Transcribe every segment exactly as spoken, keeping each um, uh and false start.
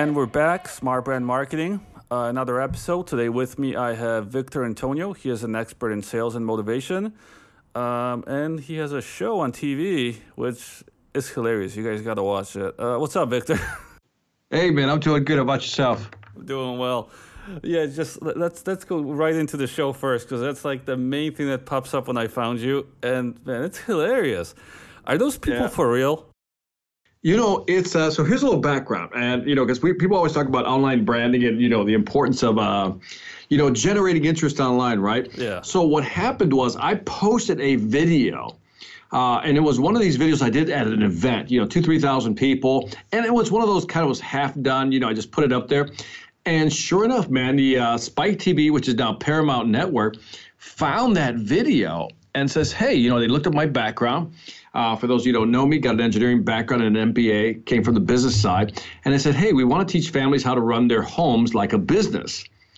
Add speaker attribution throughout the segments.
Speaker 1: And we're back, Smart Brand Marketing. Uh, another episode. Today with me, I have Victor Antonio. He is an expert in sales and motivation. Um, and he has a show on T V, which is hilarious. You guys got to watch it. Uh, what's up, Victor?
Speaker 2: Hey, man, I'm doing good. How about yourself?
Speaker 1: I'm doing well. Yeah, just let's let's go right into the show first, because that's like the main thing that pops up when I found you. And man, it's hilarious. Are those people
Speaker 2: Yeah.
Speaker 1: for real?
Speaker 2: You know, it's uh, so here's a little background, and you know, because we people always talk about online branding and you know the importance of uh, you know, generating interest online, right?
Speaker 1: Yeah.
Speaker 2: So what happened was I posted a video, uh, and it was one of these videos I did at an event, you know, two three thousand people, and it was one of those kind of was half done, you know, I just put it up there, and sure enough, man, the uh, Spike T V, which is now Paramount Network, found that video and says, hey, you know, they looked at my background. Uh, for those of you who don't know me, got an engineering background and an M B A, came from the business side. And they said, hey, we want to teach families how to run their homes like a business.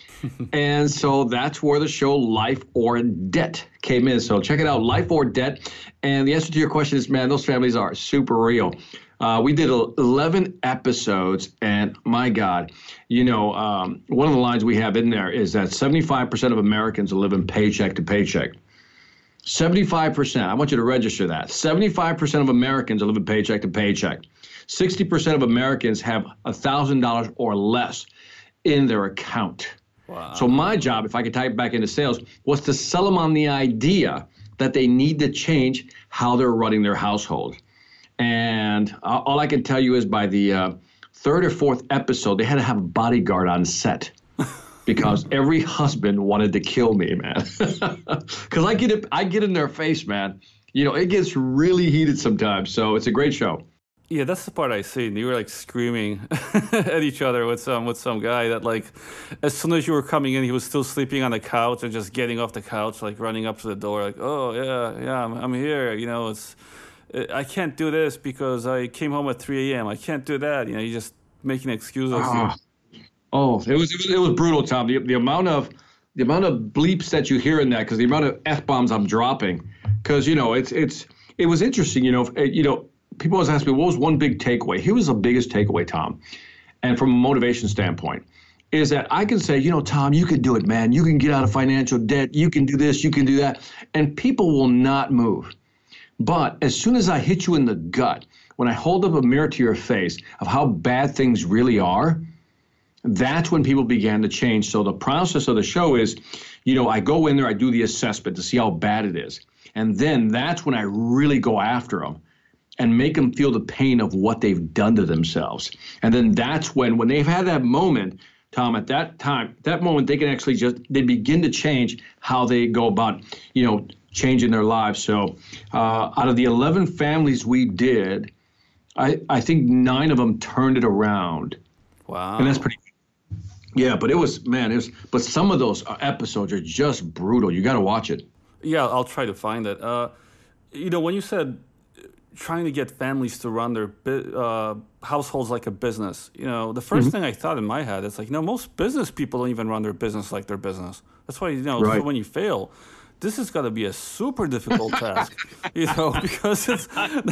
Speaker 2: And so that's where the show Life or Debt came in. So check it out, Life or Debt. And the answer to your question is, man, those families are super real. Uh, we did eleven episodes, and my God, you know, um, one of the lines we have in there is that seventy-five percent of Americans are living paycheck to paycheck. seventy-five percent, I want you to register that. seventy-five percent of Americans are living paycheck to paycheck. sixty percent of Americans have one thousand dollars or less in their account.
Speaker 1: Wow.
Speaker 2: So my job, if I could type back into sales, was to sell them on the idea that they need to change how they're running their household. And uh, all I can tell you is by the uh, third or fourth episode, they had to have a bodyguard on set. Because every husband wanted to kill me, man. Because I get it, I get in their face, man. You know, it gets really heated sometimes. So it's a great show.
Speaker 1: Yeah, that's the part I seen. You were like screaming at each other with some with some guy that like, as soon as you were coming in, he was still sleeping on the couch and just getting off the couch, like running up to the door, like, oh yeah, yeah, I'm, I'm here. You know, it's I can't do this because I came home at three a.m. I can't do that. You know, you just making excuses.
Speaker 2: Oh, oh it was it was it was brutal, Tom. The the amount of the amount of bleeps that you hear in that, because the amount of f bombs I'm dropping, because you know it's it's it was interesting. You know, you know. People always ask me, what was one big takeaway? Here was the biggest takeaway, Tom. And from a motivation standpoint, is that I can say, you know, Tom, you can do it, man. You can get out of financial debt. You can do this. You can do that. And people will not move. But as soon as I hit you in the gut, when I hold up a mirror to your face of how bad things really are, that's when people began to change. So the process of the show is, you know, I go in there, I do the assessment to see how bad it is. And then that's when I really go after them and make them feel the pain of what they've done to themselves. And then that's when, when they've had that moment, Tom, at that time, that moment, they can actually just, they begin to change how they go about, you know, changing their lives. So uh, out of the eleven families we did, I, I think nine of them turned it around.
Speaker 1: Wow.
Speaker 2: And that's pretty Yeah, but it was, man, it was, but some of those episodes are just brutal. You got to watch it.
Speaker 1: Yeah, I'll try to find it. Uh, you know, when you said trying to get families to run their uh, households like a business, you know, the first mm-hmm. thing I thought in my head is like, you know, most business people don't even run their business like their business. That's why, you know,
Speaker 2: right.
Speaker 1: So when you fail, this is going to be a super difficult task, you know, because it's...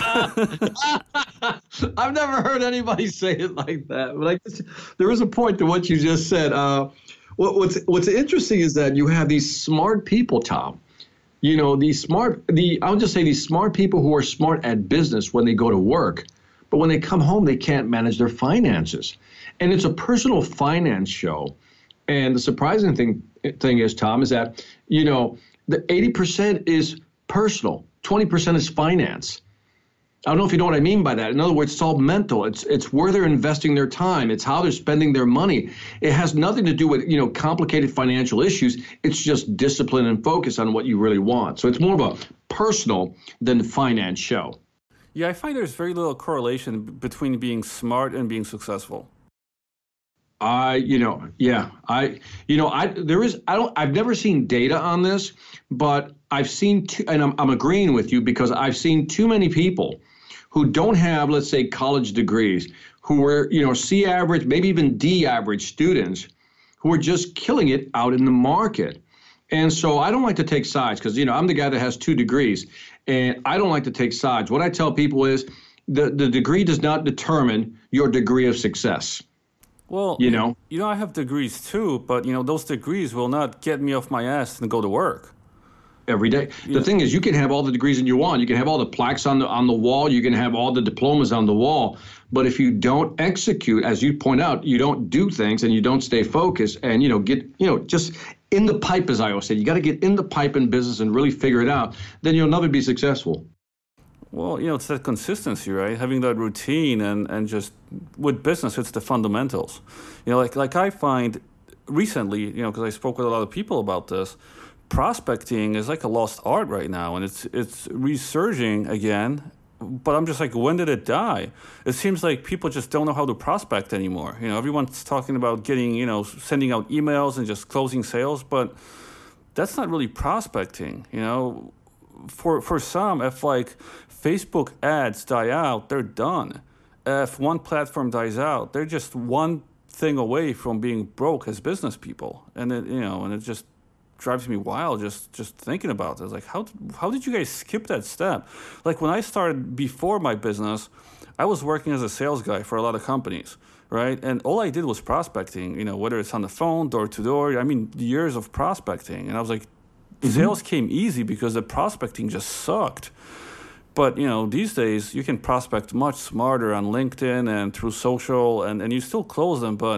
Speaker 2: I've never heard anybody say it like that. But I guess there is a point to what you just said. Uh, what, what's, what's interesting is that you have these smart people, Tom. You know, these smart, the I'll just say these smart people who are smart at business when they go to work, but when they come home, they can't manage their finances. And it's a personal finance show. And the surprising thing, thing is, Tom, is that, you know, the eighty percent is personal, twenty percent is finance. I don't know if you know what I mean by that. In other words, it's all mental. It's it's where they're investing their time. It's how they're spending their money. It has nothing to do with, you know, complicated financial issues. It's just discipline and focus on what you really want. So it's more of a personal than finance show.
Speaker 1: Yeah, I find there's very little correlation between being smart and being successful.
Speaker 2: I, you know, yeah, I, you know, I, there is, I don't, I've never seen data on this, but I've seen, two, and I'm, I'm agreeing with you because I've seen too many people who don't have, let's say, college degrees, who are, you know, C average, maybe even D average students who are just killing it out in the market. And so I don't like to take sides because, you know, I'm the guy that has two degrees and I don't like to take sides. What I tell people is the, the degree does not determine your degree of success.
Speaker 1: Well,
Speaker 2: You
Speaker 1: y-
Speaker 2: know,
Speaker 1: you know, I have degrees too, but you know, those degrees will not get me off my ass and go to work.
Speaker 2: every day.
Speaker 1: You
Speaker 2: The
Speaker 1: know,
Speaker 2: thing is, you can have all the degrees you want. You can have all the plaques on the on the wall. You can have all the diplomas on the wall. But if you don't execute, as you point out, you don't do things and you don't stay focused and you know get you know just in the pipe, as I always say, you got to get in the pipe in business and really figure it out. Then you'll never be successful.
Speaker 1: well, you know, it's that consistency, right? Having that routine and and just with business, it's the fundamentals. You know, like like I find recently, you know, because I spoke with a lot of people about this, prospecting is like a lost art right now, and it's it's resurging again. But I'm just like, when did it die? It seems like people just don't know how to prospect anymore. You know, everyone's talking about getting, you know, sending out emails and just closing sales, but that's not really prospecting. You know, for for some, if like Facebook ads die out, they're done. If one platform dies out, they're just one thing away from being broke as business people, and it, you know, and it just drives me wild just just thinking about this. Like, how how did you guys skip that step? Like when I started before my business, I was working as a sales guy for a lot of companies, right? And all I did was prospecting. You know, whether it's on the phone, door to door. I mean, years of prospecting, and I was like, sales came easy because the prospecting just sucked. But you know, these days you can prospect much smarter on LinkedIn and through social, and, and you still close them. But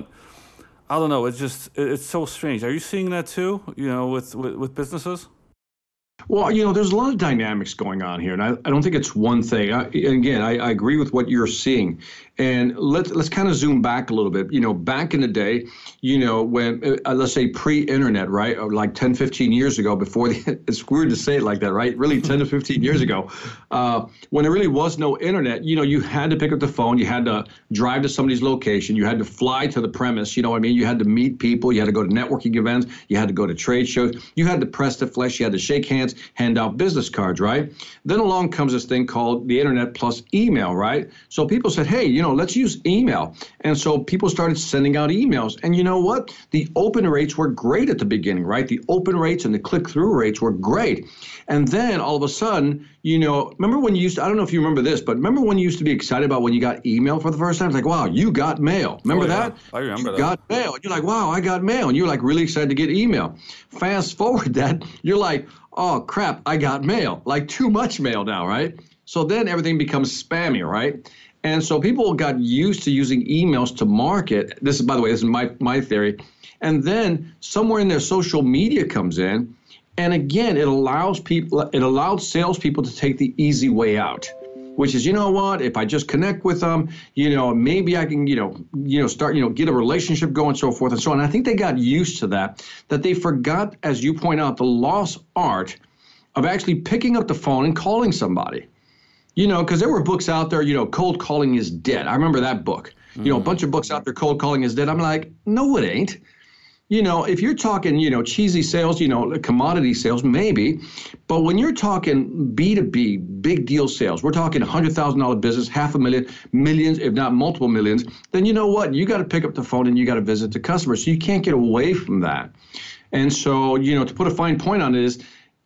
Speaker 1: I don't know. It's just it- it's so strange. Are you seeing that too? You know, with with, with businesses?
Speaker 2: Well, you know, there's a lot of dynamics going on here, and I, I don't think it's one thing. I, again, I, I agree with what you're seeing, and let's let's kind of zoom back a little bit. You know, back in the day, you know, when uh, let's say pre-internet, right, or like ten, fifteen years ago, before the, it's weird to say it like that, right? Really, ten to fifteen years ago, uh, when there really was no internet, you know, you had to pick up the phone, you had to drive to somebody's location, you had to fly to the premise. You know what I mean? You had to meet people, you had to go to networking events, you had to go to trade shows, you had to press the flesh, you had to shake hands, hand out business cards, right? Then along comes this thing called the internet plus email, right? So people said, hey, you know, let's use email. And so people started sending out emails. And you know what? The open rates were great at the beginning, right? The open rates and the click-through rates were great. And then all of a sudden, you know, remember when you used to, I don't know if you remember this, but remember when you used to be excited about when you got email for the first time? It's like, wow, you got mail. Remember
Speaker 1: Oh, yeah.
Speaker 2: that?
Speaker 1: I remember
Speaker 2: you
Speaker 1: that.
Speaker 2: got mail. And you're like, wow, I got mail. And you're like really excited to get email. Fast forward that, you're like, oh, crap, I got mail. Like too much mail now, right? So then everything becomes spammy, right? And so people got used to using emails to market. This is, by the way, this is my, my theory. And then somewhere in there, social media comes in. And again, it allows people, it allowed salespeople to take the easy way out, which is, you know what, if I just connect with them, you know, maybe I can, you know, you know, start, you know, get a relationship going, so forth and so on. And I think they got used to that, that they forgot, as you point out, the lost art of actually picking up the phone and calling somebody. You know, because there were books out there, you know, Cold Calling is Dead. I remember that book. You know, a bunch of books out there, Cold Calling is Dead. I'm like, no, it ain't. You know, if you're talking, you know, cheesy sales, you know, commodity sales, maybe. But when you're talking B two B, big deal sales, we're talking one hundred thousand dollars business, half a million, millions, if not multiple millions, then you know what? You got to pick up the phone and you got to visit the customer. So you can't get away from that. And so, you know, to put a fine point on it is,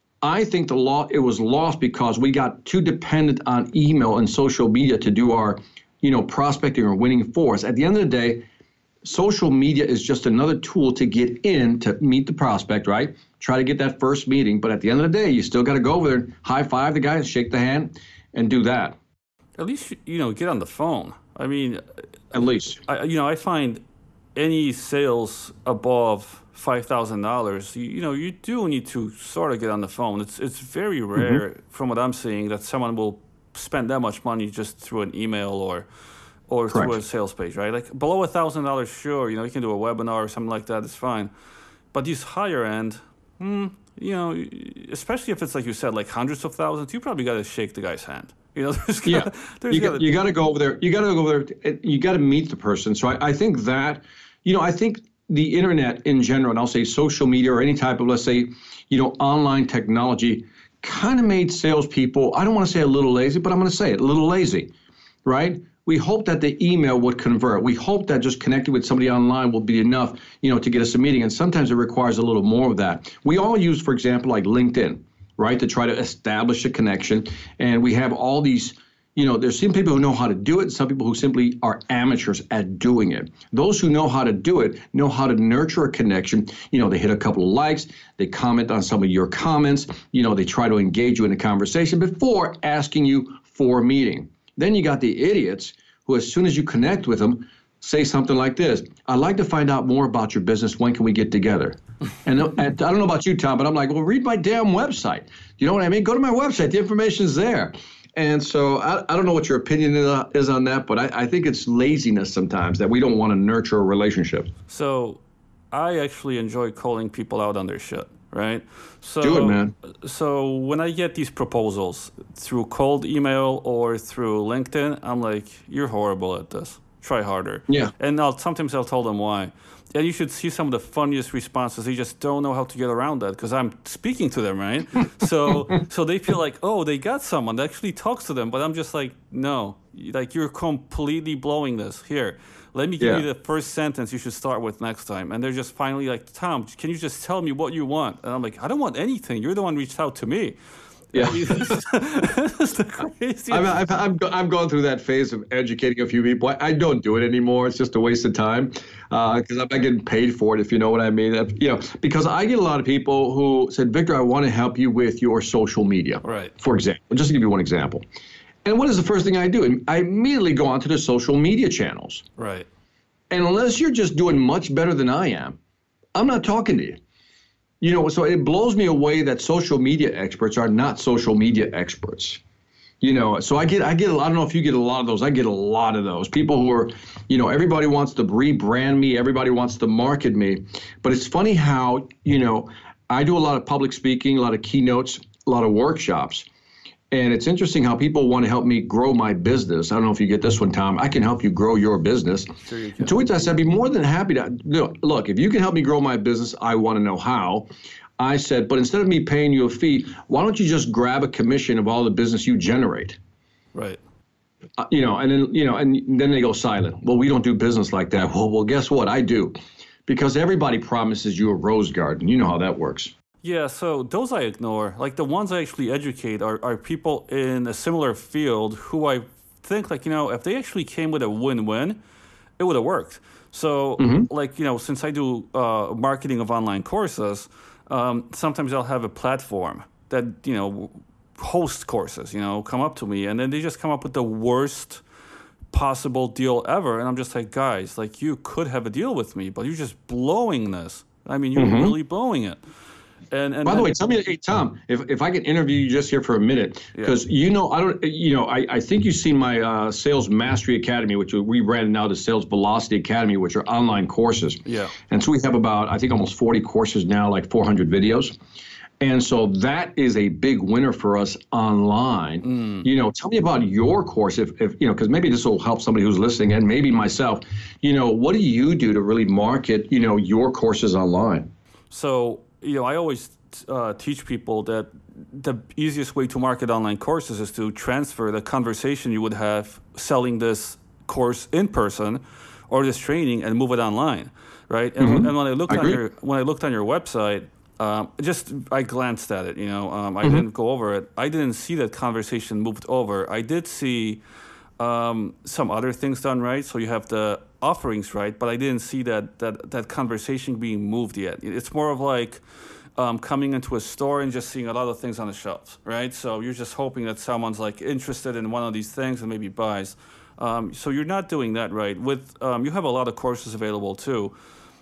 Speaker 2: I think the law, it was lost because we got too dependent on email and social media to do our, you know, prospecting or winning for us. At the end of the day, social media is just another tool to get in to meet the prospect, right? Try to get that first meeting. But at the end of the day, you still got to go over there, high five the guy, shake the hand, and do that.
Speaker 1: At least, you know, get on the phone. I mean,
Speaker 2: At least.
Speaker 1: I, you know, I find any sales above five thousand dollars, you, you know, you do need to sort of get on the phone. It's it's very rare, mm-hmm. from what I'm seeing, that someone will spend that much money just through an email or or
Speaker 2: Correct.
Speaker 1: through a sales page, right? Like below a thousand dollars, sure, you know, you can do a webinar or something like that. It's fine. But these higher end, hmm, you know, especially if it's like you said, like hundreds of thousands, you probably got to shake the guy's hand. You know, there's gotta,
Speaker 2: yeah,
Speaker 1: there's
Speaker 2: you
Speaker 1: gotta,
Speaker 2: got, you got to go over there. You got to go over there. You got to meet the person. So I, I think that, you know, I think the internet in general, and I'll say social media or any type of, let's say, you know, online technology, kind of made salespeople, I don't want to say a little lazy, but I'm going to say it, a little lazy, right? We hope that the email would convert. We hope that just connecting with somebody online will be enough, you know, to get us a meeting. And sometimes it requires a little more of that. We all use, for example, like LinkedIn, right, to try to establish a connection. And we have all these, You know, there's some people who know how to do it, and some people who simply are amateurs at doing it. Those who know how to do it know how to nurture a connection. You know, they hit a couple of likes, they comment on some of your comments, you know, they try to engage you in a conversation before asking you for a meeting. Then you got the idiots who, as soon as you connect with them, say something like this: I'd like to find out more about your business. When can we get together? And, and I don't know about you, Tom, but I'm like, well, read my damn website. You know what I mean? Go to my website. The information's there. And so I, I don't know what your opinion is, is on that, but I, I think it's laziness sometimes that we don't want to nurture a relationship.
Speaker 1: So I actually enjoy calling people out on their shit, right? So,
Speaker 2: Do it, man.
Speaker 1: So when I get these proposals through cold email or through LinkedIn, I'm like, you're horrible at this. Try harder.
Speaker 2: Yeah.
Speaker 1: And I'll, sometimes I'll tell them why. And you should see some of the funniest responses. They just don't know how to get around that because I'm speaking to them, right? so so they feel like, oh, they got someone that actually talks to them. But I'm just like, no, like you're completely blowing this. Here, let me give
Speaker 2: Yeah.
Speaker 1: you the first sentence you should start with next time. And they're just finally like, Tom, can you just tell me what you want? And I'm like, I don't want anything. You're the one who reached out to me.
Speaker 2: Yeah.
Speaker 1: That's the craziest.
Speaker 2: I've, I've, I've, go- I've gone through that phase of educating a few people. I, I don't do it anymore. It's just a waste of time because I'm not getting paid for it, if you know what I mean. Uh, You know, because I get a lot of people who said, Victor, I want to help you with your social media.
Speaker 1: Right.
Speaker 2: For example, just to give you one example. And what is the first thing I do? I immediately go onto the social media channels.
Speaker 1: Right.
Speaker 2: And unless you're just doing much better than I am, I'm not talking to you. You know, so it blows me away that social media experts are not social media experts. You know, so I get, I get, I don't know if you get a lot of those. I get a lot of those people who are, you know, everybody wants to rebrand me. Everybody wants to market me. But it's funny how, you know, I do a lot of public speaking, a lot of keynotes, a lot of workshops. And it's interesting how people want to help me grow my business. I don't know if you get this one, Tom. I can help you grow your business.
Speaker 1: Sure you can.
Speaker 2: To which I said, I'd be more than happy to. Look, look, if you can help me grow my business, I want to know how. I said, but instead of me paying you a fee, why don't you just grab a commission of all the business you generate?
Speaker 1: Right.
Speaker 2: Uh, you know, and then, you know, and then they go silent. Well, we don't do business like that. Well, well, guess what? I do. Because everybody promises you a rose garden. You know how that works.
Speaker 1: Yeah, so those I ignore. Like the ones I actually educate are, are people in a similar field who I think, like, you know, if they actually came with a win-win, it would have worked. So, mm-hmm. like, you know, since I do uh, marketing of online courses, um, sometimes I'll have a platform that, you know, hosts courses, you know, come up to me, and then they just come up with the worst possible deal ever. And I'm just like, guys, like, you could have a deal with me, but you're just blowing this. I mean, you're mm-hmm. really blowing it. And, and
Speaker 2: by the way, tell me, hey, Tom, if, if I can interview you just here for a minute, because yeah. you know, I don't, you know, I, I think you've seen my uh, Sales Mastery Academy, which we rebranded now to Sales Velocity Academy, which are online courses.
Speaker 1: Yeah.
Speaker 2: And so we have about, I think, almost forty courses now, like four hundred videos. And so that is a big winner for us online. Mm. You know, tell me about your course, if, if you know, because maybe this will help somebody who's listening, and maybe myself. You know, what do you do to really market, you know, your courses online?
Speaker 1: So, you know, I always uh, teach people that the easiest way to market online courses is to transfer the conversation you would have selling this course in person or this training and move it online, right? And, mm-hmm. and when I looked
Speaker 2: I
Speaker 1: on
Speaker 2: agree.
Speaker 1: your when I looked on your website, um, just I glanced at it. You know, um, I
Speaker 2: mm-hmm.
Speaker 1: didn't go over it. I didn't see that conversation moved over. I did see um, some other things done right. So you have the offerings right, but I didn't see that that that conversation being moved yet. It's more of like um, coming into a store and just seeing a lot of things on the shelves, right? So you're just hoping that someone's like interested in one of these things and maybe buys. Um, so you're not doing that right. With um, you have a lot of courses available too.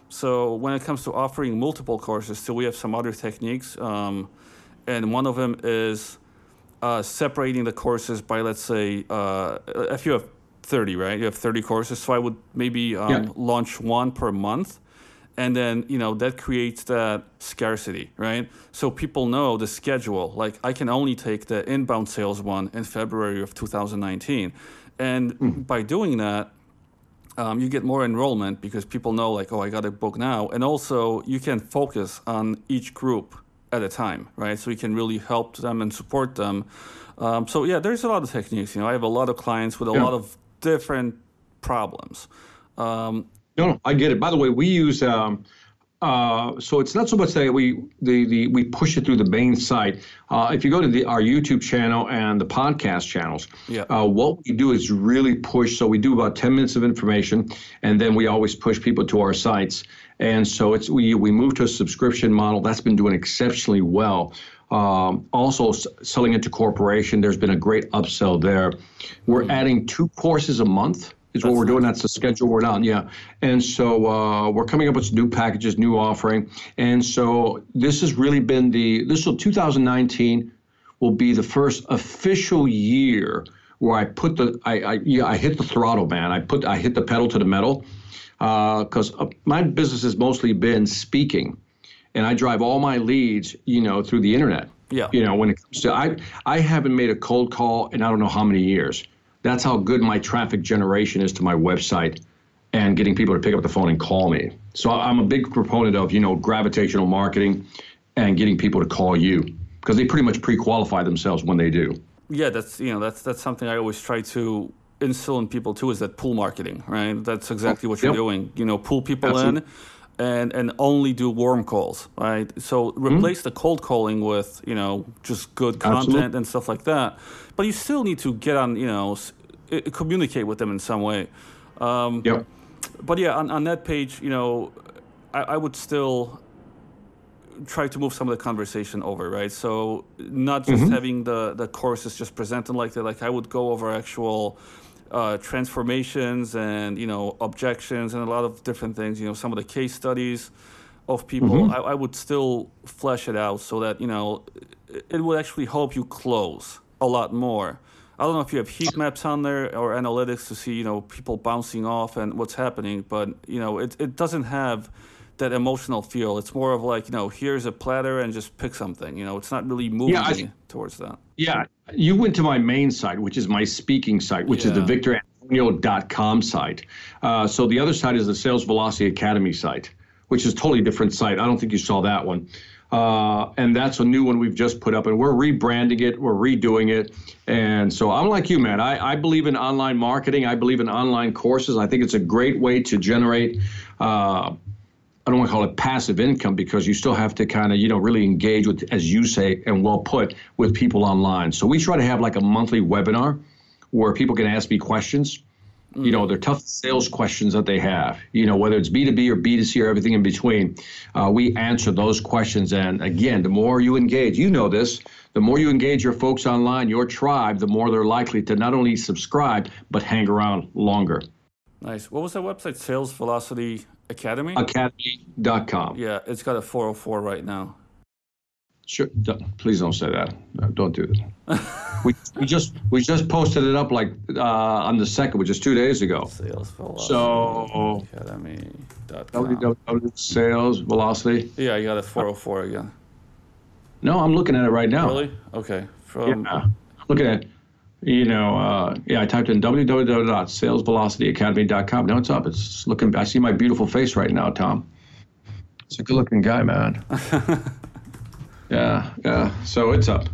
Speaker 1: So when it comes to offering multiple courses, still we have some other techniques, um, and one of them is uh, separating the courses by, let's say, uh, if you have thirty, right? You have thirty courses, so I would maybe um, yeah. launch one per month, and then, you know, that creates that scarcity, right? So people know the schedule. Like, I can only take the inbound sales one in February of two thousand nineteen, and mm. by doing that, Um, you get more enrollment because people know, like, oh, I got to book now. And also, you can focus on each group at a time, right? So you can really help them and support them. Um, so, yeah, there's a lot of techniques. You know, I have a lot of clients with a
Speaker 2: yeah.
Speaker 1: lot of different problems. Um,
Speaker 2: no, no, I get it. By the way, we use um, uh, so it's not so much that we the, the we push it through the main site. Uh, if you go to the, our YouTube channel and the podcast channels,
Speaker 1: Yeah.
Speaker 2: uh, what we do is really push. So we do about ten minutes of information, and then we always push people to our sites. And so it's we we move to a subscription model that's been doing exceptionally well. Um, also s- selling into corporation, there's been a great upsell there. We're
Speaker 1: Mm-hmm.
Speaker 2: adding two courses a month is what
Speaker 1: That's
Speaker 2: we're doing.
Speaker 1: nice.
Speaker 2: That's the schedule we're on. Yeah. And so uh, we're coming up with some new packages, new offering. And so this has really been the, this will two thousand nineteen will be the first official year where I put the, I, I yeah, I hit the throttle, man. I put, I hit the pedal to the metal because uh, my business has mostly been speaking. And I drive all my leads, you know, through the internet.
Speaker 1: Yeah.
Speaker 2: You know, when it comes to, I, I haven't made a cold call in I don't know how many years. That's how good my traffic generation is to my website and getting people to pick up the phone and call me. So I'm a big proponent of, you know, gravitational marketing and getting people to call you because they pretty much pre-qualify themselves when they do.
Speaker 1: Yeah, that's you know that's that's something I always try to instill in people too, is that pull marketing, right? That's exactly what you're
Speaker 2: Yep.
Speaker 1: doing. You know, pull people
Speaker 2: Absolutely.
Speaker 1: in and and only do warm calls, right? So replace the cold calling with, you know, just good content
Speaker 2: Absolutely.
Speaker 1: and stuff like that. But you still need to get on, you know, s- i- communicate with them in some way. Um,
Speaker 2: Yep.
Speaker 1: but yeah, on, on that page, you know, I, I would still try to move some of the conversation over, right? So not just having the, the courses just presented like that. Like I would go over actual uh, transformations and, you know, objections and a lot of different things, you know, some of the case studies of people. I, I would still flesh it out so that, you know, it, it would actually help you close a lot more. I don't know if you have heat maps on there or analytics to see, you know, people bouncing off and what's happening, but, you know, it, it doesn't have that emotional feel. It's more of like, you know, here's a platter and just pick something. You know, it's not really moving
Speaker 2: Yeah, I-
Speaker 1: me towards that.
Speaker 2: Yeah, you went to my main site, which is my speaking site, which is the
Speaker 1: Yeah.
Speaker 2: victor antonio dot com site. Uh, so the other side is the Sales Velocity Academy site, which is a totally different site. I don't think you saw that one. Uh, and that's a new one we've just put up, and we're rebranding it, we're redoing it. And so I'm like you, man. I, I believe in online marketing. I believe in online courses. I think it's a great way to generate uh, I don't want to call it passive income because you still have to kind of, you know, really engage with, as you say, and well put, with people online. So we try to have like a monthly webinar where people can ask me questions. You know, they're tough sales questions that they have, you know, whether it's B two B or B two C or everything in between. Uh, we answer those questions. And again, the more you engage, you know this, the more you engage your folks online, your tribe, the more they're likely to not only subscribe, but hang around longer.
Speaker 1: Nice. What was that website? Sales Velocity Academy?
Speaker 2: Academy dot com.
Speaker 1: Yeah, it's got a four oh four right now.
Speaker 2: Sure. Don't, please don't say that. No, don't do that. we we just we just posted it up like uh, on the second, which is two days ago.
Speaker 1: Sales Velocity
Speaker 2: So
Speaker 1: Academy dot com.
Speaker 2: www sales velocity.
Speaker 1: Yeah, I got a four oh four again.
Speaker 2: No, I'm looking at it right now.
Speaker 1: Really? Okay. From
Speaker 2: Yeah. I'm looking at, you know, uh, yeah. I typed in www dot sales velocity academy dot com. Now it's up. It's looking. I see my beautiful face right now, Tom. It's a good-looking guy, man. Yeah, yeah. So it's up.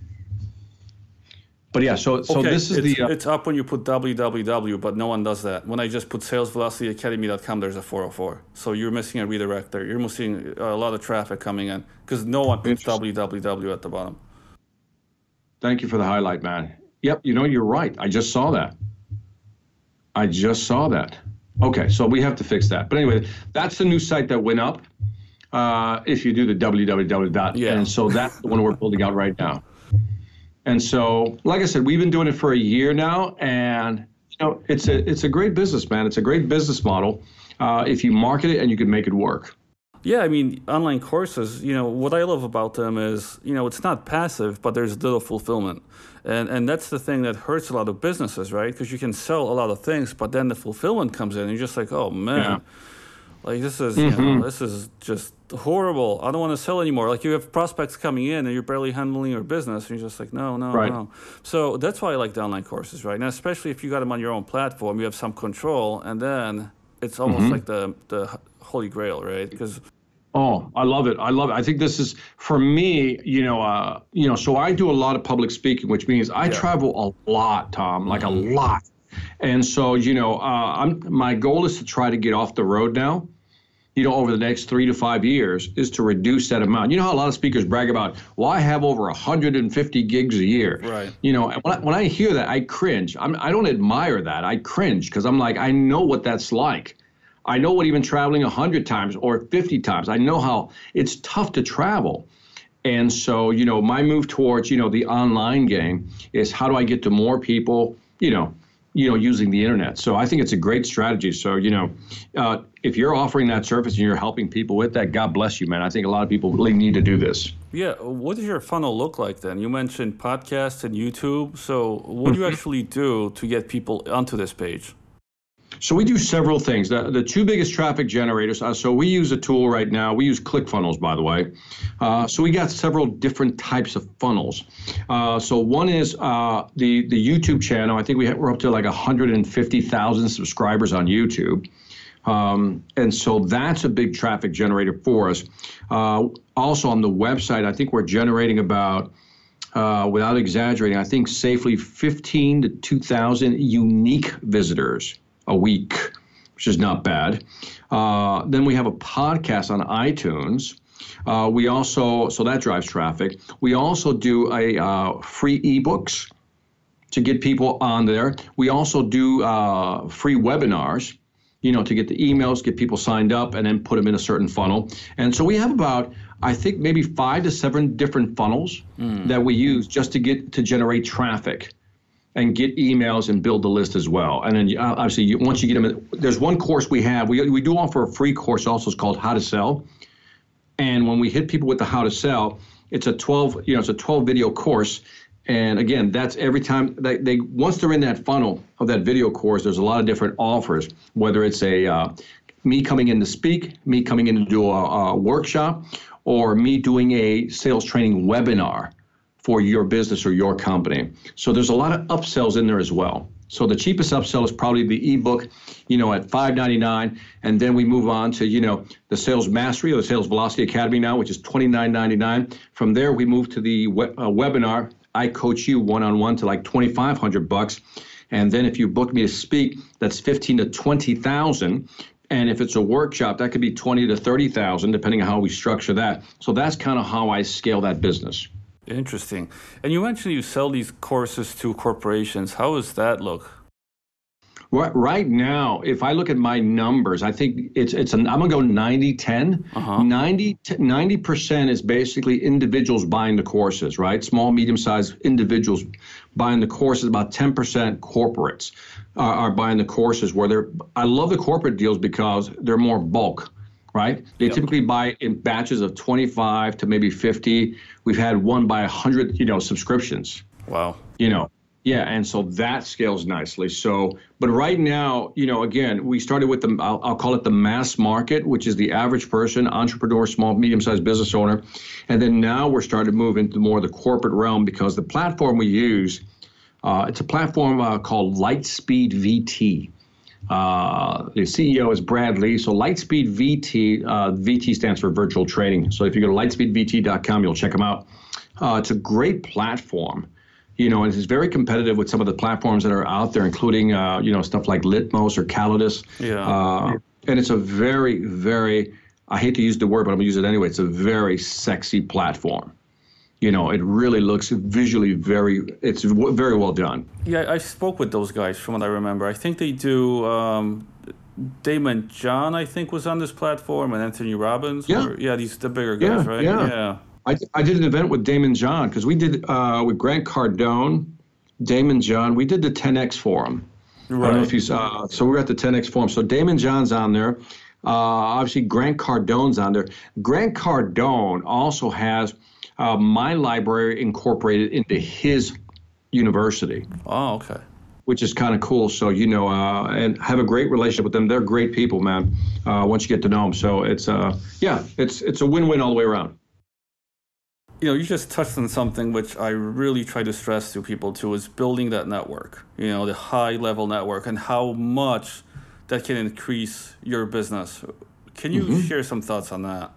Speaker 2: But yeah, so so
Speaker 1: okay,
Speaker 2: this is
Speaker 1: it's,
Speaker 2: the. Uh,
Speaker 1: it's up when you put www, but no one does that. When I just put sales velocity academy dot com, there's a four oh four. So you're missing a redirect there. You're missing a lot of traffic coming in because no one puts www at the bottom.
Speaker 2: Thank you for the highlight, man. Yep, you know, you're right. I just saw that. I just saw that. Okay, so we have to fix that. But anyway, that's the new site that went up. Uh, if you do the www dot,
Speaker 1: Yeah.
Speaker 2: and so that's the one we're building out right now. And so, like I said, we've been doing it for a year now, and you know, it's a it's a great business, man. It's a great business model uh, if you market it and you can make it work.
Speaker 1: Yeah, I mean, online courses, you know, what I love about them is, you know, it's not passive, but there's little fulfillment. And and that's the thing that hurts a lot of businesses, right? Because you can sell a lot of things, but then the fulfillment comes in and you're just like, oh, man,
Speaker 2: Yeah.
Speaker 1: like this is,
Speaker 2: Mm-hmm.
Speaker 1: you know, this is just horrible. I don't want to sell anymore. Like you have prospects coming in and you're barely handling your business and you're just like, no, no,
Speaker 2: Right.
Speaker 1: no. So that's why I like the online courses, right? And especially if you got them on your own platform, you have some control, and then it's almost
Speaker 2: Mm-hmm.
Speaker 1: like the, the holy grail, right? Because
Speaker 2: Oh, I love it. I love it. I think this is for me, you know, uh, you know, so I do a lot of public speaking, which means I
Speaker 1: Yeah.
Speaker 2: travel a lot, Tom, like a lot. And so, you know, uh, I'm my goal is to try to get off the road now. you know, over the next three to five years is to reduce that amount. You know how a lot of speakers brag about, well, I have over one hundred fifty gigs a year.
Speaker 1: Right.
Speaker 2: You know, and when I, when I hear that, I cringe. I'm, I don't admire that. I cringe because I'm like, I know what that's like. I know what even traveling one hundred times or fifty times, I know how it's tough to travel. And so, you know, my move towards, you know, the online game is how do I get to more people, you know, you know, using the internet. So I think it's a great strategy. So, you know, uh, if you're offering that service and you're helping people with that, God bless you, man. I think a lot of people really need to do this.
Speaker 1: Yeah. What does your funnel look like then? You mentioned podcasts and YouTube. So what do you actually do to get people onto this page?
Speaker 2: So we do several things. The, the two biggest traffic generators, uh, so we use a tool right now. We use ClickFunnels, by the way. Uh, so we got several different types of funnels. Uh, so one is uh, the, the YouTube channel. I think we have, we're up to like one hundred fifty thousand subscribers on YouTube. Um, and so that's a big traffic generator for us. Uh, also on the website, I think we're generating about, uh, without exaggerating, I think safely fifteen to two thousand unique visitors a week, which is not bad. Uh, then we have a podcast on iTunes. Uh, we also, so that drives traffic. We also do a uh, free ebooks to get people on there. We also do uh, free webinars, you know, to get the emails, get people signed up, and then put them in a certain funnel. And so we have about, I think, maybe five to seven different funnels mm. that we use just to get to generate traffic and get emails and build the list as well. And then you, obviously, you, once you get them, there's one course we have. We we do offer a free course also. It's called How to Sell. And when we hit people with the How to Sell, it's a twelve, you know, it's a twelve video course. And again, that's every time they, they once they're in that funnel of that video course, there's a lot of different offers, whether it's a uh, me coming in to speak, me coming in to do a, a workshop, or me doing a sales training webinar for your business or your company. So there's a lot of upsells in there as well. So the cheapest upsell is probably the ebook, you know, at five ninety-nine, and then we move on to, you know, the Sales Mastery or the Sales Velocity Academy now, which is twenty-nine ninety-nine. From there, we move to the we- uh, webinar. I coach you one-on-one to like twenty-five hundred bucks, and then if you book me to speak, that's fifteen to twenty thousand. And if it's a workshop, that could be twenty to thirty thousand, depending on how we structure that. So that's kind of how I scale that business.
Speaker 1: Interesting. And you mentioned you sell these courses to corporations. How does that look?
Speaker 2: Right, right now, if I look at my numbers, I think it's it's an, I'm gonna go ninety ten. Uh-huh. ninety percent is basically individuals buying the courses, right? Small, medium-sized individuals buying the courses. About ten percent corporates are, are buying the courses. Where they're, I love the corporate deals because they're more bulk. Right? They yep. typically buy in batches of twenty-five to maybe fifty. We've had one by one hundred, you know, subscriptions.
Speaker 1: Wow.
Speaker 2: You know, yeah, and so that scales nicely. So, but right now, you know, again, we started with the, I'll, I'll call it the mass market, which is the average person, entrepreneur, small, medium-sized business owner. And then now we're starting to move into more of the corporate realm because the platform we use, uh, it's a platform uh, called Lightspeed V T. Uh, the C E O is Brad Lee. So Lightspeed V T, uh, V T stands for virtual training. So if you go to lightspeed v t dot com, you'll check them out. Uh, it's a great platform, you know, and it's very competitive with some of the platforms that are out there, including, uh, you know, stuff like Litmos or Calidus.
Speaker 1: Yeah.
Speaker 2: Uh, and it's a very, very, I hate to use the word, but I'm gonna use it anyway. It's a very sexy platform. You know, it really looks visually very, it's very well done.
Speaker 1: Yeah, I spoke with those guys from what I remember. I think they do, um, Damon John, I think, was on this platform, and Anthony Robbins.
Speaker 2: Yeah.
Speaker 1: Or, yeah, these the bigger guys,
Speaker 2: yeah,
Speaker 1: right?
Speaker 2: Yeah.
Speaker 1: yeah.
Speaker 2: I, I did an event with Damon John because we did uh, with Grant Cardone, Damon John. We did the ten X Forum. Right. I don't know if you saw. So we were at the ten X Forum. So Damon John's on there. Uh, obviously, Grant Cardone's on there. Grant Cardone also has Uh, my library incorporated into his university.
Speaker 1: Oh, okay.
Speaker 2: Which is kind of cool. So, you know, uh, and have a great relationship with them. They're great people, man, uh, once you get to know them. So it's, uh, yeah, it's it's a win-win all the way around.
Speaker 1: You know, you just touched on something which I really try to stress to people too, is building that network, you know, the high-level network, and how much that can increase your business. Can you mm-hmm. share some thoughts on that?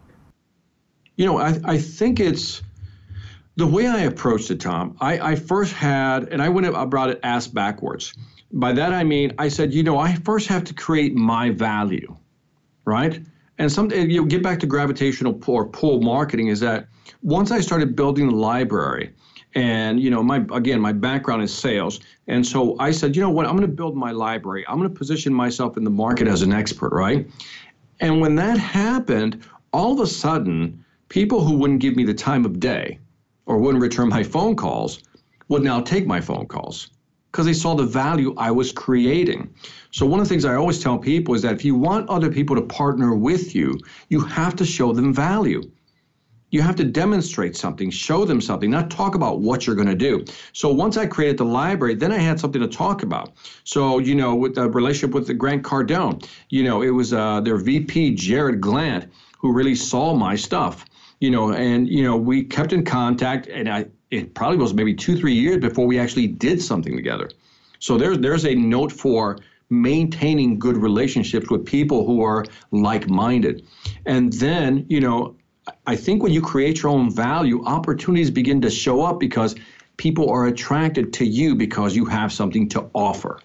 Speaker 2: You know, I, I think it's, the way I approached it, Tom, I, I first had, and I went about it ass backwards. By that I mean, I said, you know, I first have to create my value, right? And some you know, get back to gravitational pull or pull marketing is that once I started building the library, and you know, my again, my background is sales, and so I said, you know what, I'm going to build my library. I'm going to position myself in the market as an expert, right? And when that happened, all of a sudden, people who wouldn't give me the time of day or wouldn't return my phone calls would now take my phone calls because they saw the value I was creating. So one of the things I always tell people is that if you want other people to partner with you, you have to show them value. You have to demonstrate something, show them something, not talk about what you're going to do. So once I created the library, then I had something to talk about. So, you know, with the relationship with the Grant Cardone, you know, it was uh, their V P, Jared Glant, who really saw my stuff, you know, and, you know, we kept in contact, and I, it probably was maybe two, three years before we actually did something together. So there's, there's a note for maintaining good relationships with people who are like-minded. And then, you know, I think when you create your own value, opportunities begin to show up because people are attracted to you because you have something to offer.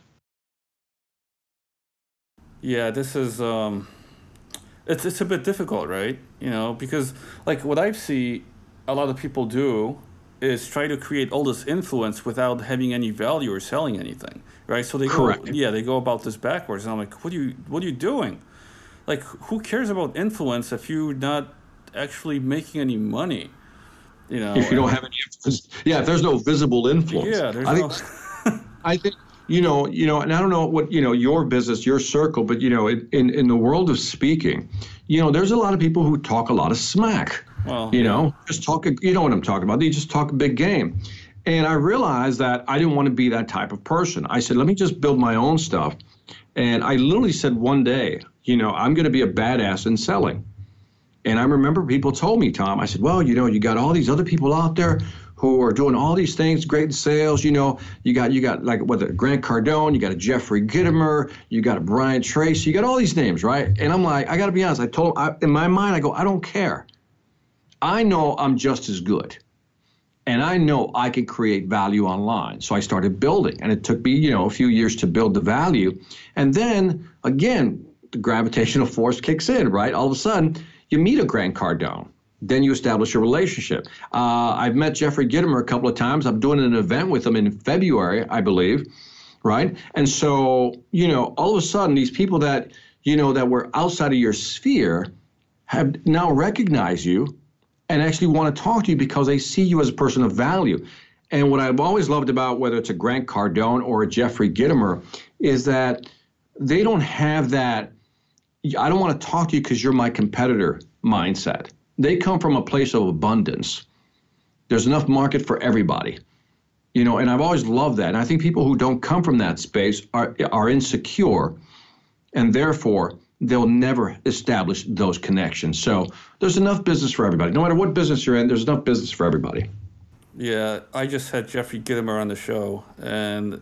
Speaker 1: Yeah, this is um, it's it's a bit difficult, right? You know, because like what I see a lot of people do is try to create all this influence without having any value or selling anything, right? So they go,
Speaker 2: Correct.
Speaker 1: yeah, they go about this backwards, and I'm like, what are you what are you doing? Like, who cares about influence if you're not actually making any money? You know,
Speaker 2: if you don't have any influence, yeah, if there's no visible influence.
Speaker 1: Yeah, there's
Speaker 2: I
Speaker 1: no.
Speaker 2: think, I think you know, you know, and I don't know what you know your business, your circle, but you know, in in, in the world of speaking, you know, there's a lot of people who talk a lot of smack.
Speaker 1: Well,
Speaker 2: you
Speaker 1: yeah.
Speaker 2: know, just talk. You know what I'm talking about? They just talk a big game. And I realized that I didn't want to be that type of person. I said, let me just build my own stuff. And I literally said one day, you know, I'm going to be a badass in selling. And I remember people told me, Tom, I said, well, you know, you got all these other people out there who are doing all these things, great in sales. You know, you got, you got like what, Grant Cardone, you got a Jeffrey Gitomer, you got a Brian Tracy, you got all these names, right? And I'm like, I got to be honest. I told him, I, in my mind, I go, I don't care. I know I'm just as good. And I know I can create value online. So I started building, and it took me, you know, a few years to build the value. And then again, the gravitational force kicks in, right? All of a sudden, you meet a Grant Cardone. Then you establish a relationship. Uh, I've met Jeffrey Gitomer a couple of times. I'm doing an event with him in February, I believe, right? And so, you know, all of a sudden, these people that, you know, that were outside of your sphere have now recognized you and actually want to talk to you because they see you as a person of value. And what I've always loved about whether it's a Grant Cardone or a Jeffrey Gitomer is that they don't have that, I don't want to talk to you because you're my competitor mindset. They come from a place of abundance. There's enough market for everybody. You know, and I've always loved that. And I think people who don't come from that space are are insecure, and therefore they'll never establish those connections. So there's enough business for everybody. No matter what business you're in, there's enough business for everybody.
Speaker 1: Yeah, I just had Jeffrey Gitomer on the show, and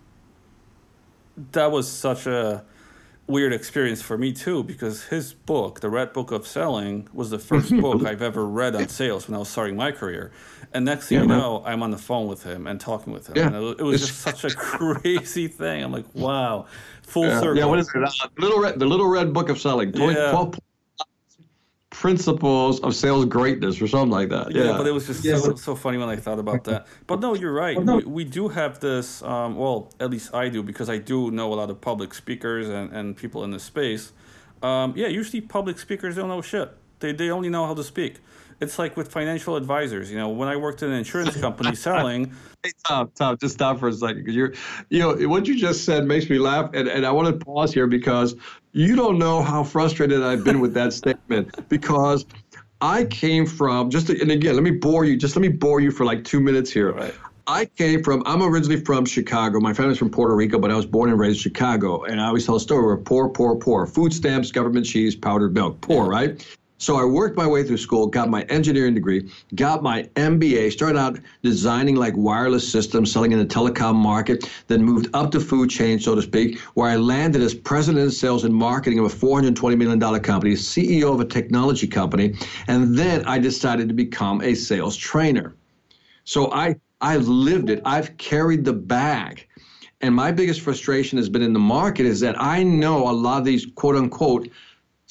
Speaker 1: that was such a weird experience for me too, because his book, The Red Book of Selling, was the first book I've ever read on sales when I was starting my career. And next thing yeah, you man. know, I'm on the phone with him and talking with him.
Speaker 2: Yeah.
Speaker 1: And it, it was just such a crazy thing. I'm like, wow, full
Speaker 2: yeah.
Speaker 1: circle.
Speaker 2: Yeah, what is it? Uh, little red, the Little Red Book of Selling.
Speaker 1: Yeah.
Speaker 2: twelve Principles of Sales Greatness or something like that. Yeah,
Speaker 1: yeah but it was just yeah. so, so funny when I thought about that. But no, you're right. Well, no. We, we do have this, um, well, at least I do, because I do know a lot of public speakers and, and people in this space. Um, yeah, usually public speakers don't know shit. They they only know how to speak. It's like with financial advisors. You know, when I worked in an insurance company selling.
Speaker 2: Hey, Tom, Tom, just stop for a second, because you're, you know, what you just said makes me laugh, and, and I want to pause here because you don't know how frustrated I've been with that statement, because I came from just, to, and again, let me bore you, just let me bore you for like two minutes here.
Speaker 1: Right.
Speaker 2: I came from, I'm originally from Chicago. My family's from Puerto Rico, but I was born and raised in Chicago. And I always tell a story, we're poor, poor, poor. Food stamps, government cheese, powdered milk, poor, yeah. right? So I worked my way through school, got my engineering degree, got my M B A, started out designing like wireless systems, selling in the telecom market, then moved up the food chain, so to speak, where I landed as president of sales and marketing of a four hundred twenty million dollars company, C E O of a technology company, and then I decided to become a sales trainer. So I, I've lived it. I've carried the bag. And my biggest frustration has been in the market is that I know a lot of these quote unquote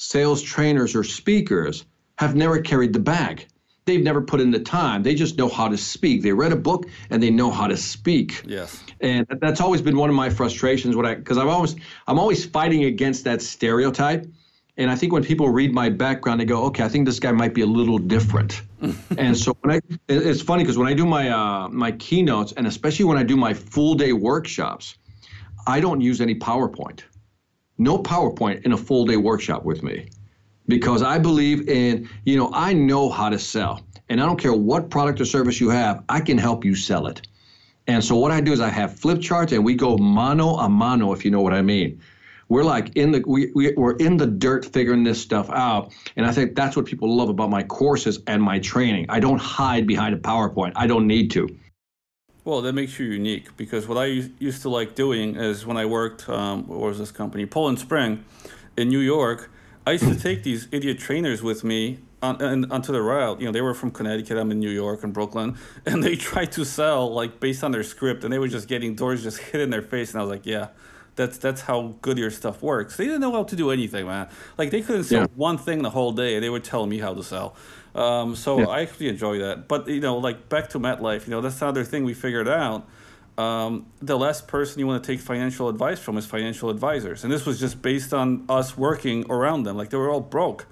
Speaker 2: sales trainers or speakers have never carried the bag. They've never put in the time. They just know how to speak. They read a book and they know how to speak.
Speaker 1: Yes.
Speaker 2: And that's always been one of my frustrations when I, because I'm always, I'm always fighting against that stereotype. And I think when people read my background, they go, okay, I think this guy might be a little different. And so when I, it's funny because when I do my uh, my keynotes, and especially when I do my full day workshops, I don't use any PowerPoint. No PowerPoint in a full day workshop with me. Because I believe in, you know, I know how to sell. And I don't care what product or service you have, I can help you sell it. And so what I do is I have flip charts and we go mano a mano, if you know what I mean. We're like in the, we, we, we're in the dirt figuring this stuff out. And I think that's what people love about my courses and my training. I don't hide behind a PowerPoint. I don't need to.
Speaker 1: Well, that makes you unique, because what I used to like doing is when I worked, um, what was this company, Poland Spring in New York, I used to take these idiot trainers with me on, on, onto the route. You know, they were from Connecticut, I'm in New York and Brooklyn, and they tried to sell like based on their script, and they were just getting doors just hit in their face, and I was like, yeah, that's that's how good your stuff works. They didn't know how to do anything, man. Like they couldn't sell yeah. one thing the whole day, and they would tell me how to sell. Um, so yeah. I actually enjoy that. But you know, like back to MetLife, you know, that's another thing we figured out. Um, the last person you want to take financial advice from is financial advisors. And this was just based on us working around them. Like they were all broke.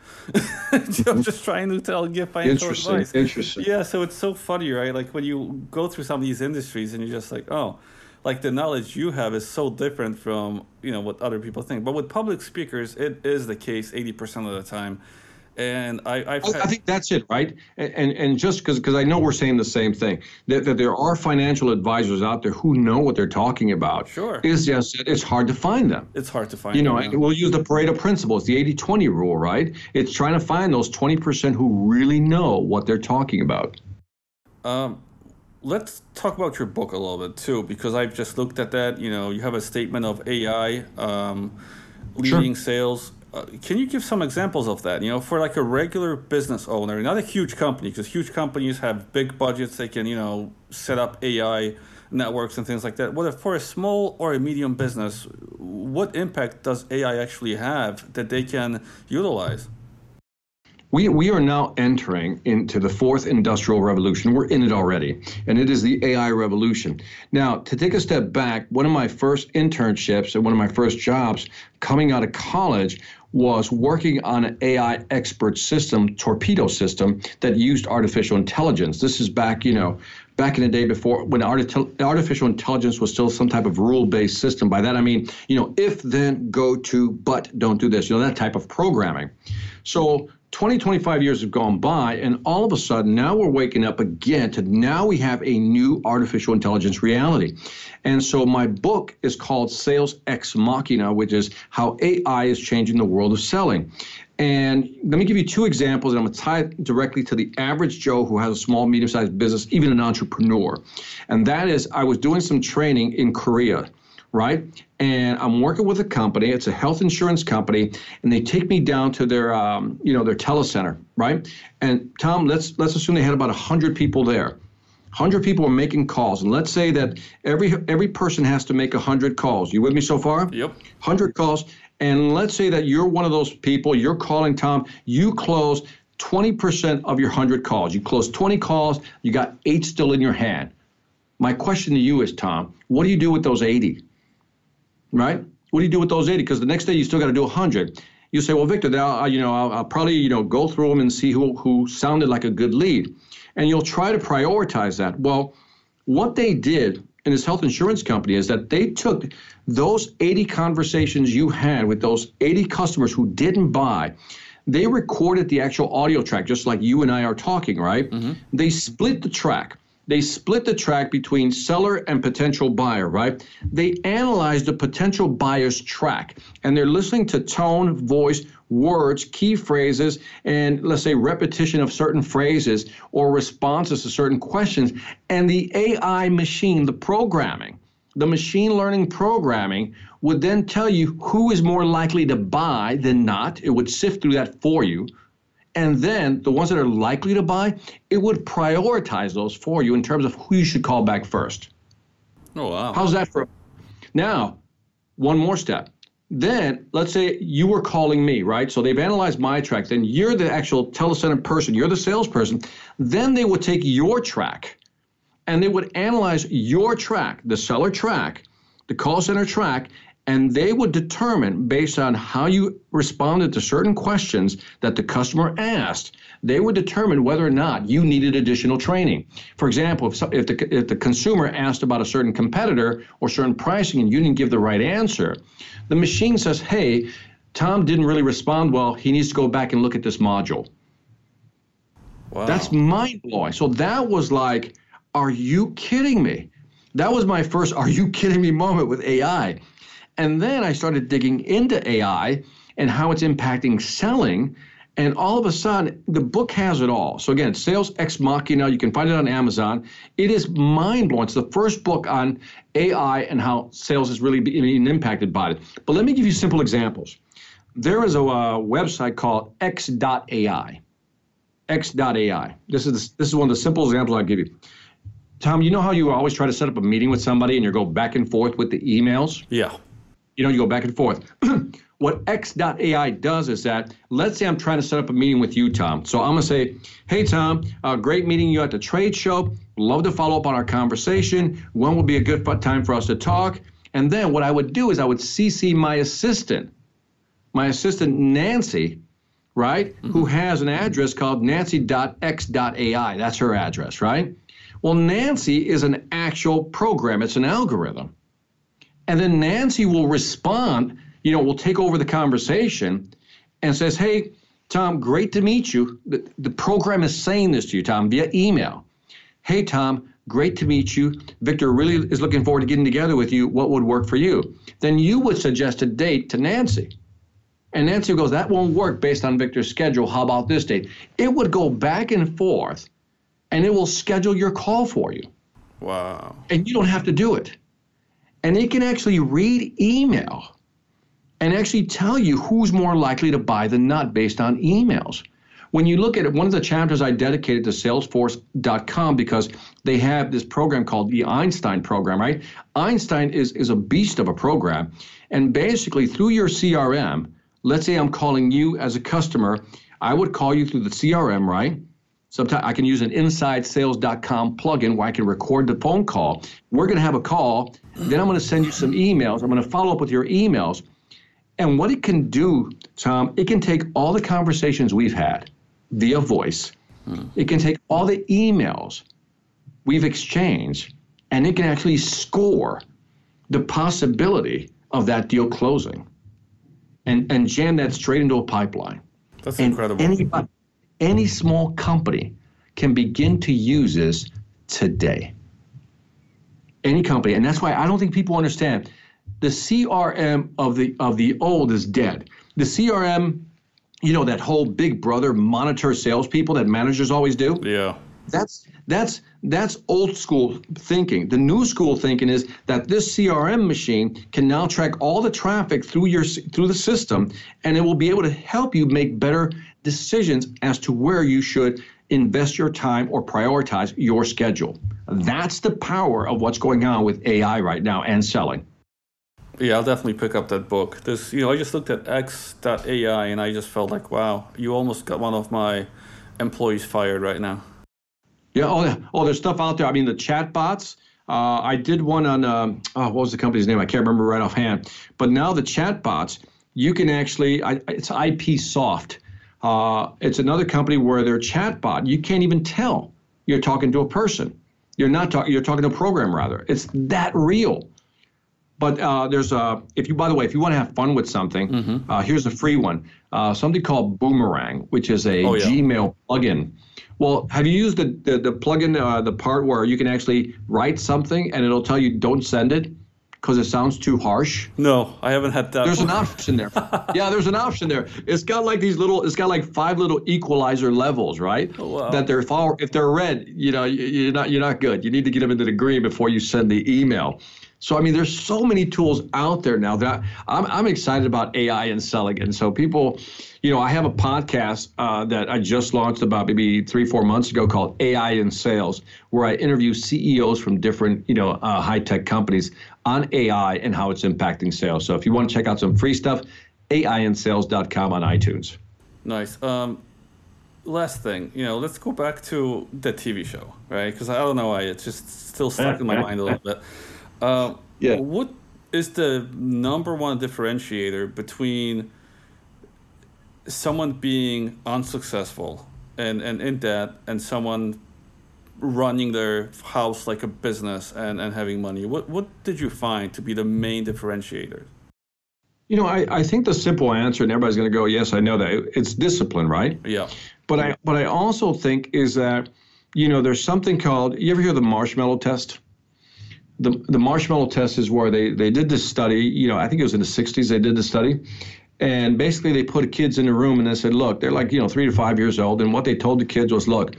Speaker 1: Just trying to tell, give financial
Speaker 2: interesting,
Speaker 1: advice.
Speaker 2: Interesting.
Speaker 1: Yeah, so it's so funny, right? Like when you go through some of these industries and you're just like, oh, like the knowledge you have is so different from, you know, what other people think. But with public speakers, it is the case eighty percent of the time. And I, I've had,
Speaker 2: I think that's it, right? And and just because because I know we're saying the same thing, that, that there are financial advisors out there who know what they're talking about.
Speaker 1: Sure.
Speaker 2: It's just, it's hard to find them.
Speaker 1: It's hard to find
Speaker 2: You know,
Speaker 1: them, yeah.
Speaker 2: We'll use the Pareto principle. It's the eighty twenty rule, right? It's trying to find those twenty percent who really know what they're talking about.
Speaker 1: Um, let's talk about your book a little bit, too, because I've just looked at that. You know, you have a statement of A I um, leading sure. sales. Uh, can you give some examples of that? You know, for like a regular business owner, not a huge company, because huge companies have big budgets. They can, you know, set up A I networks and things like that. What if for a small or a medium business, what impact does A I actually have that they can utilize?
Speaker 2: We we are now entering into the fourth industrial revolution. We're in it already, and it is the A I revolution. Now, to take a step back, one of my first internships and one of my first jobs coming out of college was working on an A I expert system, torpedo system, that used artificial intelligence. This is back, you know, back in the day before when arti- artificial intelligence was still some type of rule-based system. By that I mean, you know, if, then, go to, but don't do this, you know, that type of programming. So twenty, twenty-five years have gone by, and all of a sudden now we're waking up again to now we have a new artificial intelligence reality. And so my book is called Sales Ex Machina, which is how A I is changing the world of selling. And let me give you two examples, and I'm going to tie it directly to the average Joe who has a small, medium-sized business, even an entrepreneur. And that is, I was doing some training in Korea, right? And I'm working with a company. It's a health insurance company, and they take me down to their, um, you know, their telecenter, right? And Tom, let's let's assume they had about one hundred people there. one hundred people are making calls, and let's say that every every person has to make one hundred calls. You with me so far?
Speaker 1: Yep.
Speaker 2: one hundred calls, and let's say that you're one of those people. You're calling, Tom. You close twenty percent of your one hundred calls. You close twenty calls. You got eight still in your hand. My question to you is, Tom, what do you do with those eighty? Right? What do you do with those eighty? Because the next day you still got to do one hundred. You say, well, Victor, I'll, you know, I'll, I'll probably, you know, go through them and see who who sounded like a good lead. And you'll try to prioritize that. Well, what they did in this health insurance company is that they took those eighty conversations you had with those eighty customers who didn't buy. They recorded the actual audio track, just like you and I are talking, right? Mm-hmm. They split the track. They split the track between seller and potential buyer, right? They analyzed the potential buyer's track, and they're listening to tone, voice, words, key phrases, and let's say repetition of certain phrases or responses to certain questions. And the A I machine, the programming, the machine learning programming would then tell you who is more likely to buy than not. It would sift through that for you. And then the ones that are likely to buy, it would prioritize those for you in terms of who you should call back first.
Speaker 1: Oh, wow.
Speaker 2: How's that for? Now, one more step. Then let's say you were calling me, right? So they've analyzed my track. Then you're the actual telecenter person. You're the salesperson. Then they would take your track and they would analyze your track, the seller track, the call center track, and they would determine based on how you responded to certain questions that the customer asked, they would determine whether or not you needed additional training. For example, if, if, the, if the consumer asked about a certain competitor or certain pricing and you didn't give the right answer, the machine says, hey, Tom didn't really respond well. He needs to go back and look at this module. Wow. That's mind-blowing. So that was like, are you kidding me? That was my first are you kidding me moment with A I. And then I started digging into A I and how it's impacting selling. And all of a sudden, the book has it all. So again, Sales Ex Machina, you can find it on Amazon. It is mind-blowing. It's the first book on A I and how sales is really being impacted by it. But let me give you simple examples. There is a uh, website called X dot A I. X dot A I. This is, the, this is one of the simple examples I'll give you. Tom, you know how you always try to set up a meeting with somebody and you go back and forth with the emails?
Speaker 1: Yeah.
Speaker 2: You know, you go back and forth. What X dot A I does is that, let's say I'm trying to set up a meeting with you, Tom. So I'm going to say, hey, Tom, uh, great meeting you at the trade show. Love to follow up on our conversation. When will be a good time for us to talk? And then what I would do is I would C C my assistant, my assistant, Nancy, right, mm-hmm. who has an address called nancy dot x dot A I. That's her address, right? Well, Nancy is an actual program. It's an algorithm. And then Nancy will respond, you know, will take over the conversation and says, hey, Tom, great to meet you. The, the program is saying this to you, Tom, via email. Hey, Tom, great to meet you. Victor really is looking forward to getting together with you. What would work for you? Then you would suggest a date to Nancy. And Nancy goes, that won't work based on Victor's schedule. How about this date? It would go back and forth, and it will schedule your call for you.
Speaker 1: Wow.
Speaker 2: And you don't have to do it. And it can actually read email and actually tell you who's more likely to buy than not based on emails. When you look at it, one of the chapters I dedicated to salesforce dot com because they have this program called the Einstein program, right? Einstein is, is a beast of a program. And basically through your C R M, let's say I'm calling you as a customer, I would call you through the C R M, right? Sometimes I can use an inside sales dot com plugin where I can record the phone call. We're going to have a call. Then I'm going to send you some emails. I'm going to follow up with your emails. And what it can do, Tom, it can take all the conversations we've had via voice. Hmm. It can take all the emails we've exchanged, and it can actually score the possibility of that deal closing and, and jam that straight into a pipeline.
Speaker 1: That's
Speaker 2: and
Speaker 1: incredible.
Speaker 2: Anybody, any small company can begin to use this today. Any company. And that's why I don't think people understand the C R M of the of the old is dead. The C R M, you know, that whole big brother monitor salespeople that managers always do.
Speaker 1: Yeah.
Speaker 2: That's that's that's old school thinking. The new school thinking is that this C R M machine can now track all the traffic through your through the system, and it will be able to help you make better decisions as to where you should invest your time or prioritize your schedule. That's the power of what's going on with A I right now and selling.
Speaker 1: Yeah, I'll definitely pick up that book. This, you know, I just looked at X dot A I and I just felt like, wow, you almost got one of my employees fired right now.
Speaker 2: Yeah, oh, oh there's stuff out there. I mean, the chat bots. Uh, I did one on, um, oh, what was the company's name? I can't remember right offhand. But now the chat bots, you can actually, I, it's I P Soft. Uh, it's another company where their chat bot, you can't even tell you're talking to a person. You're not talking, you're talking to a program rather. It's that real. But uh, there's a, if you, by the way, if you want to have fun with something, mm-hmm. uh, here's a free one. Uh, something called Boomerang, which is a oh, yeah. Gmail plugin. Well, have you used the, the, the plugin, uh, the part where you can actually write something and it'll tell you don't send it because it sounds too harsh?
Speaker 1: No, I haven't had that.
Speaker 2: There's an option there. Yeah, there's an option there. It's got like these little, it's got like five little equalizer levels, right?
Speaker 1: Oh, wow.
Speaker 2: That they're, if they're red, you know, you're not, you're not good. You need to get them into the green before you send the email. So, I mean, there's so many tools out there now that I'm, I'm excited about A I and selling it. And so people, you know, I have a podcast uh, that I just launched about maybe three, four months ago called A I in Sales, where I interview C E Os from different, you know, uh, high-tech companies on A I and how it's impacting sales. So if you want to check out some free stuff, A I in sales dot com on iTunes.
Speaker 1: Nice. Um, last thing, you know, let's go back to the T V show, right? Because I don't know why it's just still stuck in my mind a little bit. Uh,
Speaker 2: yeah.
Speaker 1: What is the number one differentiator between someone being unsuccessful and, and in debt and someone running their house like a business and, and having money? What what did you find to be the main differentiator?
Speaker 2: You know, I, I think the simple answer, and everybody's going to go, yes, I know that, it's discipline, right?
Speaker 1: Yeah.
Speaker 2: But I but I also think is that, you know, there's something called, you ever hear the marshmallow test? The the marshmallow test is where they, they did this study, you know, I think it was in the sixties they did the study. And basically they put kids in a room and they said, look, they're like, you know, three to five years old. And what they told the kids was, look,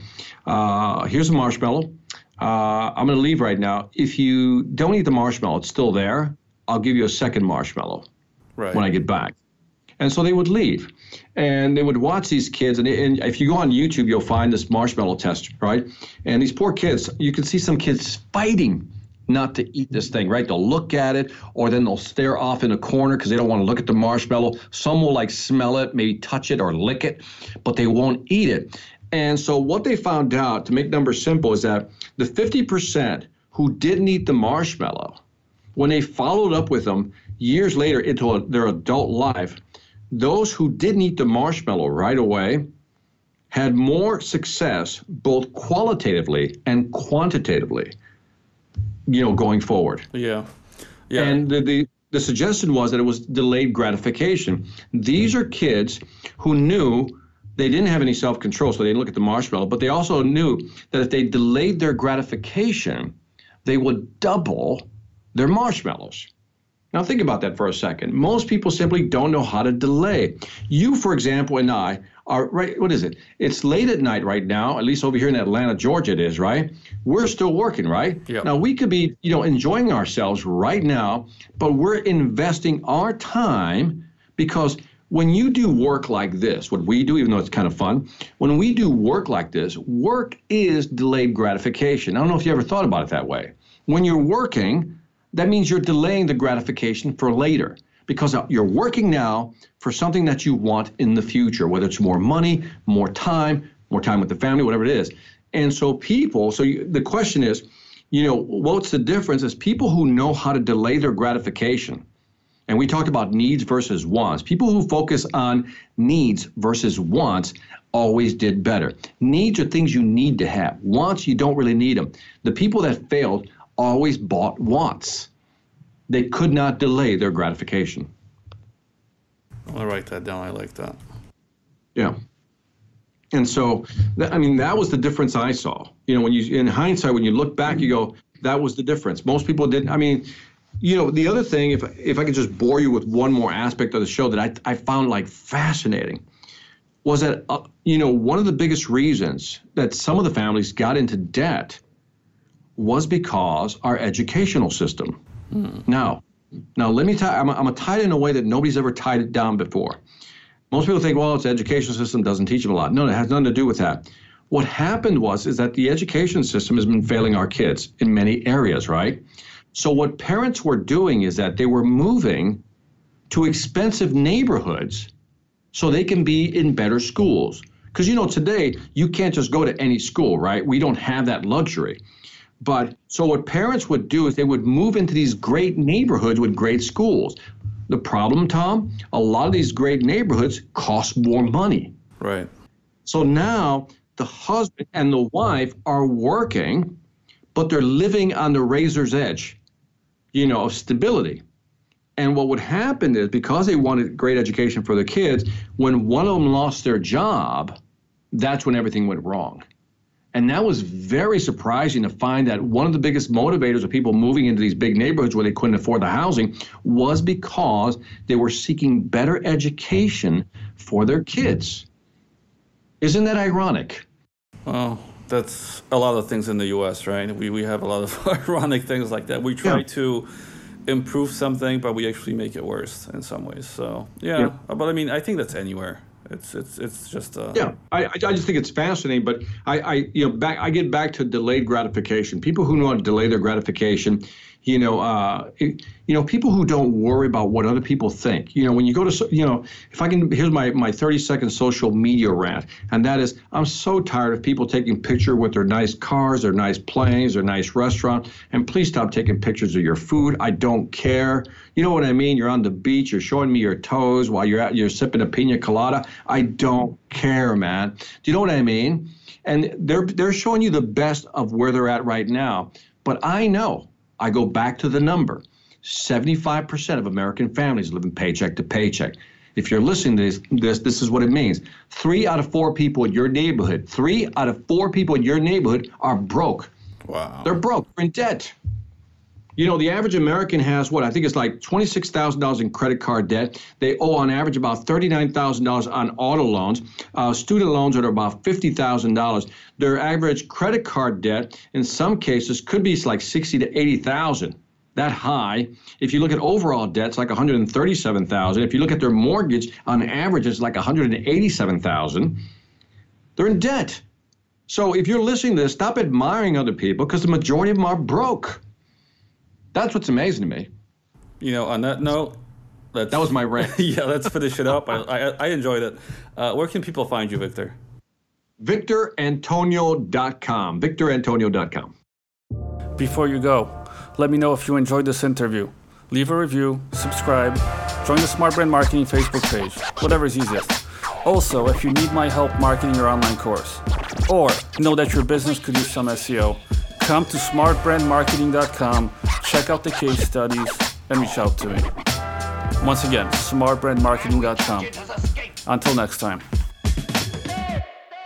Speaker 2: uh, here's a marshmallow. Uh, I'm going to leave right now. If you don't eat the marshmallow, it's still there. I'll give you a second marshmallow
Speaker 1: right.
Speaker 2: when I get back. And so they would leave. And they would watch these kids. And, and if you go on YouTube, you'll find this marshmallow test, right? And these poor kids, you can see some kids fighting not to eat this thing, right? They'll look at it, or then they'll stare off in a corner because they don't want to look at the marshmallow. Some will like smell it, maybe touch it or lick it, but they won't eat it. And so what they found out, to make numbers simple, is that the fifty percent who didn't eat the marshmallow, when they followed up with them years later into a, their adult life, those who didn't eat the marshmallow right away had more success, both qualitatively and quantitatively, you know, going forward.
Speaker 1: Yeah. Yeah.
Speaker 2: And the, the, the suggestion was that it was delayed gratification. These are kids who knew they didn't have any self-control, so they didn't look at the marshmallow, but they also knew that if they delayed their gratification, they would double their marshmallows. Now think about that for a second. Most people simply don't know how to delay. You, for example, and I are, right, what is it? It's late at night right now, at least over here in Atlanta, Georgia it is, right? We're still working, right?
Speaker 1: Yep.
Speaker 2: Now we could be, you know, enjoying ourselves right now, but we're investing our time because when you do work like this, what we do, even though it's kind of fun, when we do work like this, work is delayed gratification. I don't know if you ever thought about it that way. When you're working, that means you're delaying the gratification for later because you're working now for something that you want in the future, whether it's more money, more time, more time with the family, whatever it is. And so people, so you, the question is, you know, what's the difference is people who know how to delay their gratification. And we talked about needs versus wants. People who focus on needs versus wants always did better. Needs are things you need to have. Wants, you don't really need them. The people that failed always bought wants. They could not delay their gratification.
Speaker 1: I'll write that down. I like that.
Speaker 2: Yeah. And so, I mean, that was the difference I saw. You know, when you, in hindsight, when you look back, you go, that was the difference. Most people didn't. I mean, you know, the other thing, if if I could just bore you with one more aspect of the show that I, I found like fascinating, was that, uh, you know, one of the biggest reasons that some of the families got into debt was because our educational system. Hmm. Now, now let me tie, I'm, I'm gonna tie it in a way that nobody's ever tied it down before. Most people think, well, it's the education system doesn't teach them a lot. No, it has nothing to do with that. What happened was, is that the education system has been failing our kids in many areas, right? So what parents were doing is that they were moving to expensive neighborhoods so they can be in better schools. Because, you know, today you can't just go to any school, right? We don't have that luxury. But so what parents would do is they would move into these great neighborhoods with great schools. The problem, Tom, a lot of these great neighborhoods cost more money.
Speaker 1: Right.
Speaker 2: So now the husband and the wife are working, but they're living on the razor's edge, you know, of stability. And what would happen is, because they wanted great education for their kids, when one of them lost their job, that's when everything went wrong. And that was very surprising to find that one of the biggest motivators of people moving into these big neighborhoods where they couldn't afford the housing was because they were seeking better education for their kids. Isn't that ironic?
Speaker 1: Well, that's a lot of things in the U S, right? We we have a lot of ironic things like that. We try yeah. to improve something, but we actually make it worse in some ways. So yeah, yeah. but I mean, I think that's anywhere. It's it's it's just uh,
Speaker 2: yeah. I I just think it's fascinating, but I I you know back I get back to delayed gratification. People who know how to delay their gratification, you know, uh, it, you know, people who don't worry about what other people think. You know, when you go to, you know, if I can, here's my my thirty second social media rant, and that is, I'm so tired of people taking pictures with their nice cars, their nice planes, their nice restaurant, and please stop taking pictures of your food. I don't care. You know what I mean? You're on the beach, you're showing me your toes while you're out, you're sipping a pina colada. I don't care, man. Do you know what I mean? And they're they're showing you the best of where they're at right now. But I know. I go back to the number. seventy-five percent of American families living paycheck to paycheck. If you're listening to this, this, this is what it means. Three out of four people in your neighborhood, three out of four people in your neighborhood are broke.
Speaker 1: Wow.
Speaker 2: They're broke. They're in debt. You know, the average American has what? I think it's like twenty-six thousand dollars in credit card debt. They owe on average about thirty-nine thousand dollars on auto loans. Uh, student loans are about fifty thousand dollars. Their average credit card debt in some cases could be like sixty to eighty thousand dollars. That high. If you look at overall debt, it's like one hundred thirty-seven thousand dollars. If you look at their mortgage, on average, it's like one hundred eighty-seven thousand dollars. They're in debt. So if you're listening to this, stop admiring other people because the majority of them are broke. That's what's amazing to me.
Speaker 1: You know, on that note, let's,
Speaker 2: that was my rant.
Speaker 1: Yeah, let's finish it up. I, I, I enjoyed it. Uh, where can people find you, Victor? victor antonio dot com. victor antonio dot com. Before you go, let me know if you enjoyed this interview. Leave a review, subscribe, join the Smart Brand Marketing Facebook page, whatever is easiest. Also, if you need my help marketing your online course, or know that your business could use some S E O, come to smart brand marketing dot com, check out the case studies, and reach out to me. Once again, smart brand marketing dot com. Until next time.